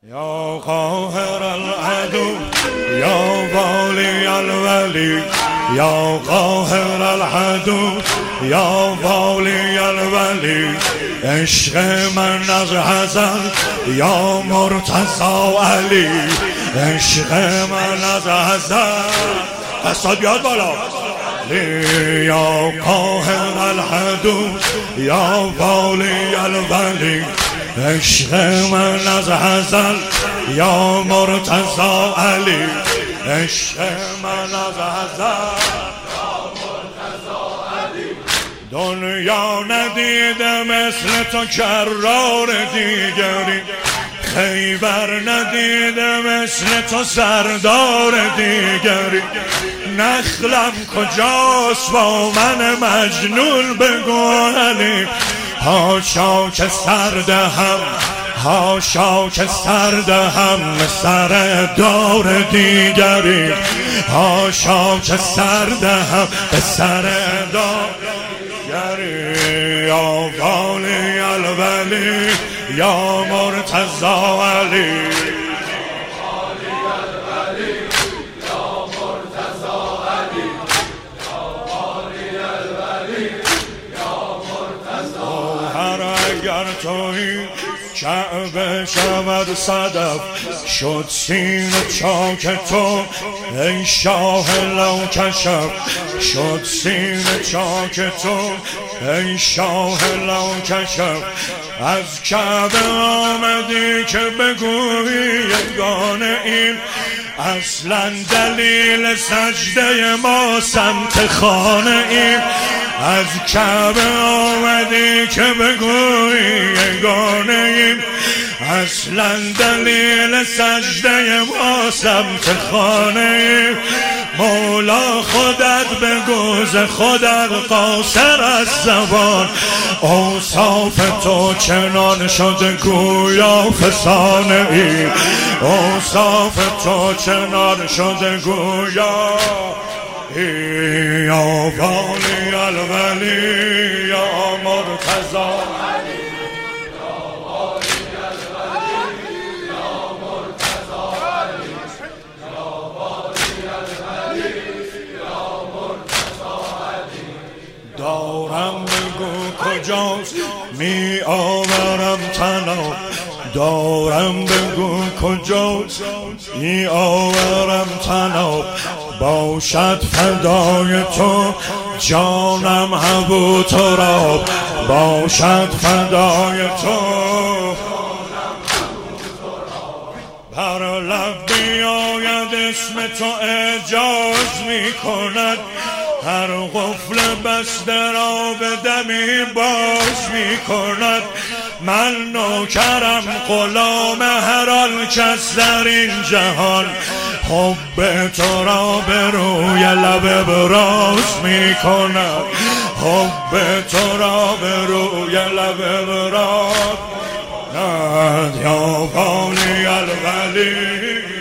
یا قاهر العدو یا والی الولی یا قاهر العدو یا والی الولی عشق من از حسن یا مرتضی علی عشق من از حسن دستات بیاد بالا یا قاهر العدو یا والی الولی عشق من از حسن یا مرتضی علی عشق من از حسن یا مرتضی علی دنیا ندیده مثل تو کرار دیگری خیبر ندیده مثل تو سردار دیگری نخلم کجاست با من مجنون بگو علی هاشا که سردهم هاشا که سردهم سر دار دیگری هاشا که سردهم به سر دار دیگری یا والی الولی یا مرتضی علی اگر تویی کعبه شود صدف شد سین چاک تو ای شاه لوکشف شد سین چاک تو ای شاه لوکشف از کعبه آمدی که بگویی یگانه این اصلا دلیل سجده ما سمت خانه ایم از کعبه آمدی که بگویی یگانه ایم اصلا دلیل سجده ما سمت خانه ایم مولا خودت بگوز خودت قاصر از زبان اوصاف تو چنان شده گویا فسانه ای اوصاف تو چنان شده گویا یا والی الولی یا مرتضی دارم بگو کجاست می آورم تناب دارم بگو کجاست می آورم تناب باشد فدای تو جانم هبو تراب باشد فدای تو بر لب بیاید اسم تو اعجاز می کند هر قفل بسته را به دمی باز می کند من نوکرم غلام هر آن کس در این جهان حب تو را به روی لب ابراز می کند حب تو را به روی لب ابراز یا والی الولی